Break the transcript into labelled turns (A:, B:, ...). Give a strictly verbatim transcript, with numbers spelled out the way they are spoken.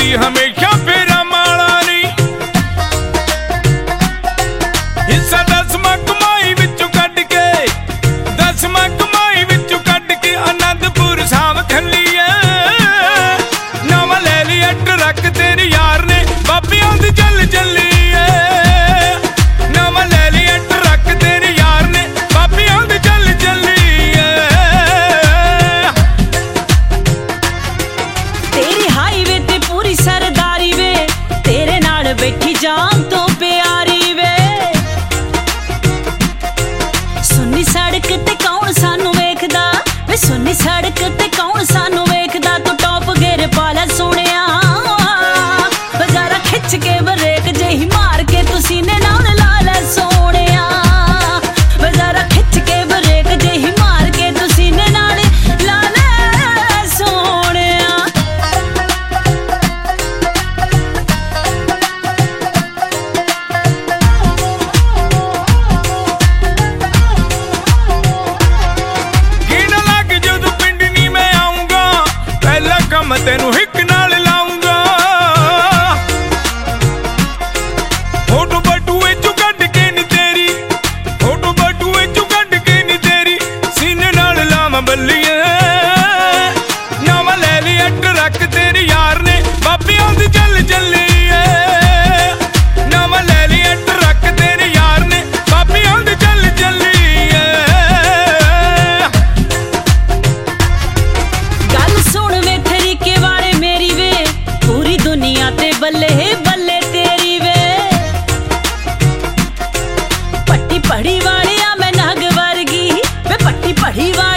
A: दी हमेशा फेरा माला नहीं। हिस्सा दसवां कमाई विचों कढ के, दसवां कमाई विचों कढ के आनंदपुर साहब खल्लीए। नवां ले लिया ट्रक तेरे यार ने बाबियां दी चल चलीए। नवां ले लिया ट्रक तेरे यार ने बाबियां दी चल चलीए।
B: तेरे हाईवे ते पूरी सरदारी वे, तेरे नाल बैठी जान तो प्यारी वे। सुन्नी सड़क ते कौन सानू वेखदा वे, सुन्नी सड़क ते कौन सानू वेखदा। तू टॉप गेर पाला सोहणिया, बजारा खिच के बरेक जेही मार के तू सीने नाल ला ले सोहणिया। बजारा खिच के बरेक जेही मार के तू सीने नाल ला ले सोहणिया।
A: गिन लग जदों पिंड नी मैं आऊंगा, पहला कम तेनू हिक नाल लाऊंगा। फोटो बटूए चों कढ के नी तेरी, फोटो बटूए चों कढ के नी तेरी सीने नाल लावां बल्लीए। नवां ले लिया ट्रक तेरे यार ने बाबियां दी चल चलीए। नवां ले लिया ट्रक तेरे यार ने बाबियां दी चल चलीए।
B: गल सुन वे तरीके वाले मेरी वे, पूरी दुनिया ते बल्ले बल्ले तेरी वे। पट्टी पढ़ी वाली आ मैं नग वर्गी वे, पट्टी पढ़ी वाली